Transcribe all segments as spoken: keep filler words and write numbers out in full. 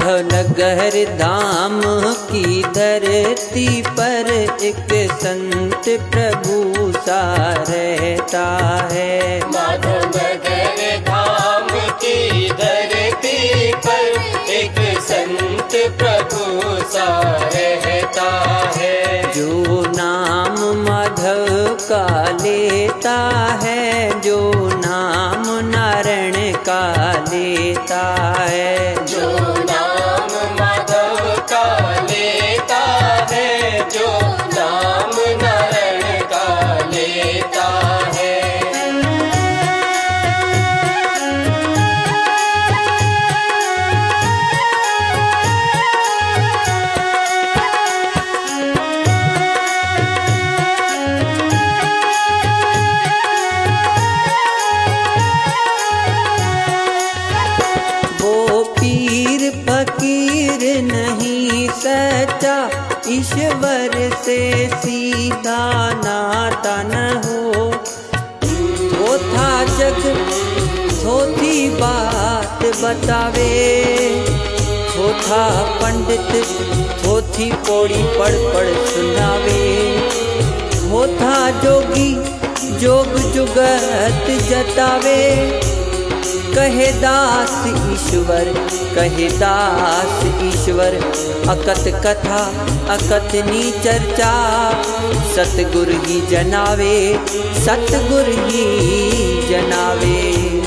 माधव नगर धाम की धरती पर एक संत प्रभु सा रहता है। माधव नगर धाम की धरती पर एक संत प्रभु सा रहता है। जो नाम माधव का लेता है, जो नाम नारायण का लेता है, जो नाम माधव का लेता है, जो नाम नारायण का लेता है। फकीर नहीं सच्चा, ईश्वर से सीधा नाता न हो। थोथा जग थोथी बात बतावे, थोथा पंडित थोथी पौड़ी पढ़ पढ़ सुनावे। थोथा जोगी जोग जुगत जतावे, कहे दास ईश्वर कहे दास ईश्वर। अकत कथा अकतनी चर्चा, सतगुर ही जनावे सतगुर ही जनावे।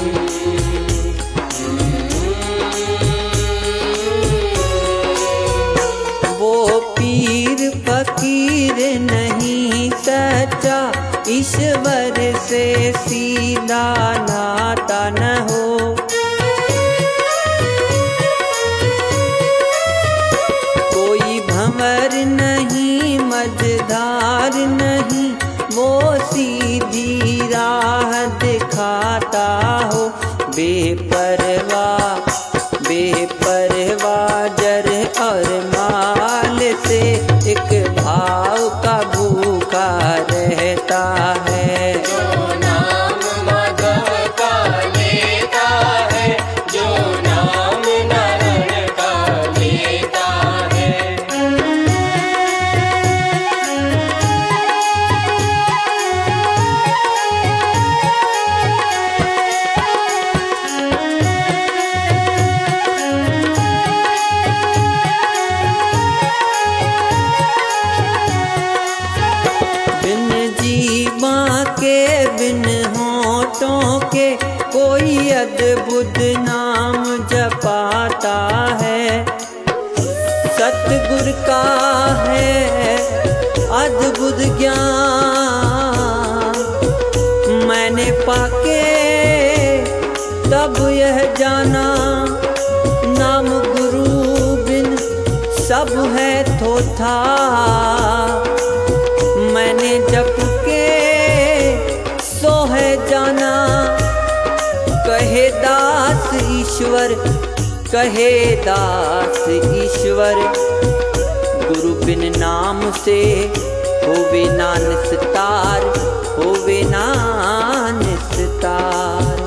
वो पीर फकीर नहीं सच्चा, ईश्वर से सीधा नाता न हो। कोई भंवर नहीं मझधार नहीं, वो सीधी राह दिखाता हो। बेपरवाह बेपरवाह जर और माल से एक भाव का भूखा रहता है। जो नाम माधव का लेता है, जो नाम नारायण का लेता है। के बिन होठों के कोई अद्भुत नाम जपाता है। सतगुर का है अद्भुत ज्ञान, मैंने पाके तब यह जाना। नाम गुरु बिन सब है थोथा, मैंने जप के सो है जाना। कहे दास ईश्वर कहे दास ईश्वर, गुरु बिन नाम से होवे ना निस्तार होवे ना निस्तार।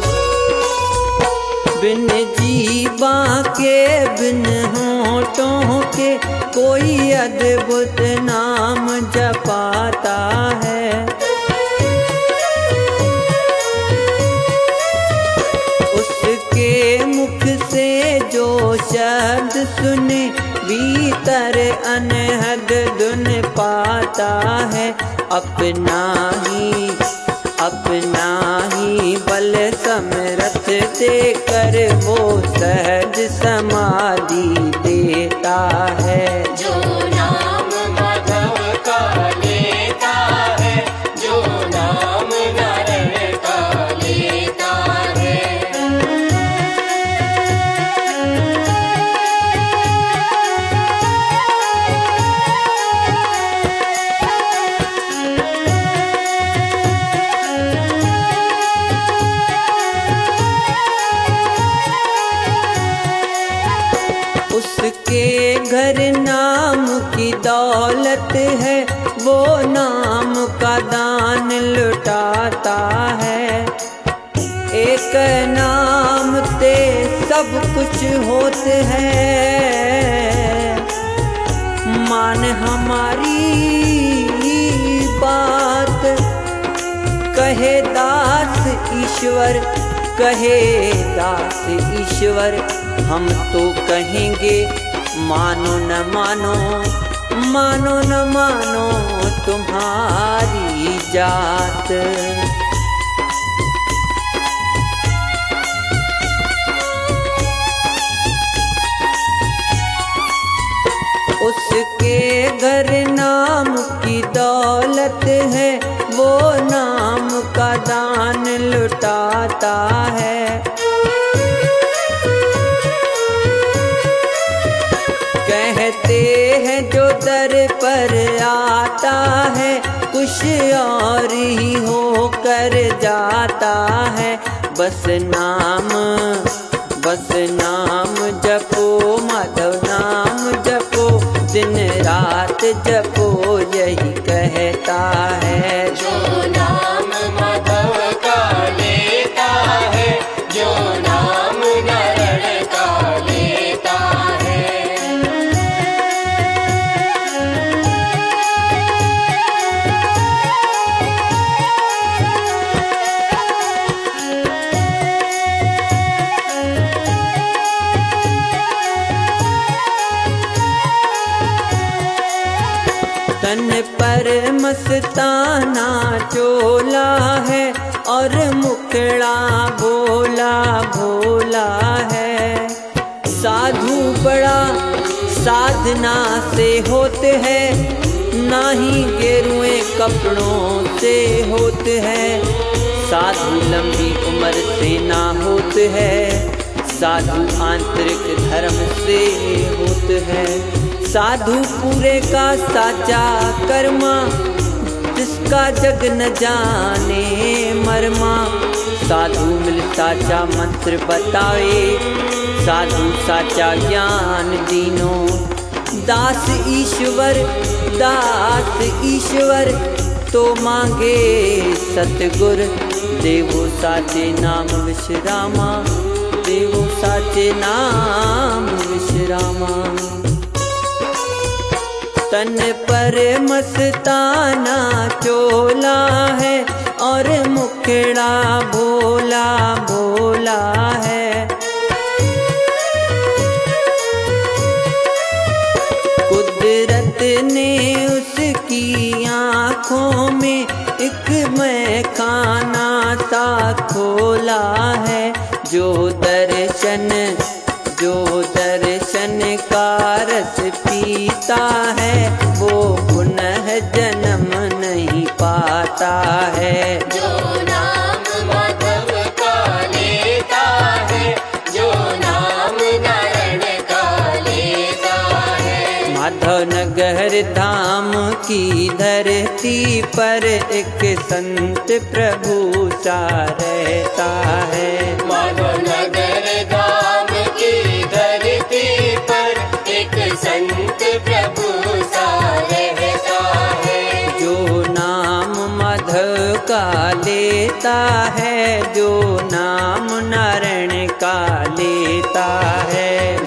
बिन जीवा के बिन होठों के कोई अद्भुत नाम जपाता है। उसके मुख से जो शब्द सुने, भीतर अनहद धुन पाता है। अपना ही अपना ही बल समरथ देकर वो सहज समाधि देता है। जो नाम माधव का लेता है, जो नाम नारायण का लेता है। उसके घर नाम की दौलत है, वो नाम का दान लुटाता है। एक नाम ते सब कुछ होते हैं। मान हमारी बात, कहे दास ईश्वर, कहे दास ईश्वर, हम तो कहेंगे मानो न मानो, मानो न मानो तुम्हारी जात। उसके घर नाम की दौलत है, वो नाम का दान लुटाता है। कहते हैं जो दर पर आता है, कुछ और ही होकर जाता है। बस नाम, बस नाम जपो, माधव नाम जपो, दिन रात जपो, यही कहता है। जो नाम माधव का लेता है, जो नाम नारायण का लेता है। तन पर मस्ताना चोला है, और मुखड़ा भोला भोला है। साधु बड़ा साधना से होते हैं, ना ही गेरुए कपड़ों से होते हैं। साधु लंबी उम्र से ना होते हैं, साधु आंतरिक धर्म से होते हैं। साधु पूरे का साचा कर्मा, जिसका जग न जाने मरमा। साधु मिल साचा मंत्र बतावे, साधु साचा ज्ञान दीनो। दास ईश्वर, दास ईश्वर, तो मांगे सतगुर। देवो साचे नाम विश्रामा, देवो साचे नाम विश्रामा। तन पर मस्ताना चोला है, और मुखड़ा भोला भोला है। कुदरत ने उसकी आँखों में एक मैखाना सा खोला है। जो दर्शन, जो दर्शन का रस पीता है, वो पुनः जन्म नहीं पाता है। जो नाम माधव का लेता है, जो नाम नारायण का लेता है। माधव नगर धाम की धरती पर एक संत प्रभु सा रहता है। माधव नगर धाम की धरती पर एक संत प्रभु सा रहता है। जो नाम माधव का लेता है, जो नाम नारायण का लेता है।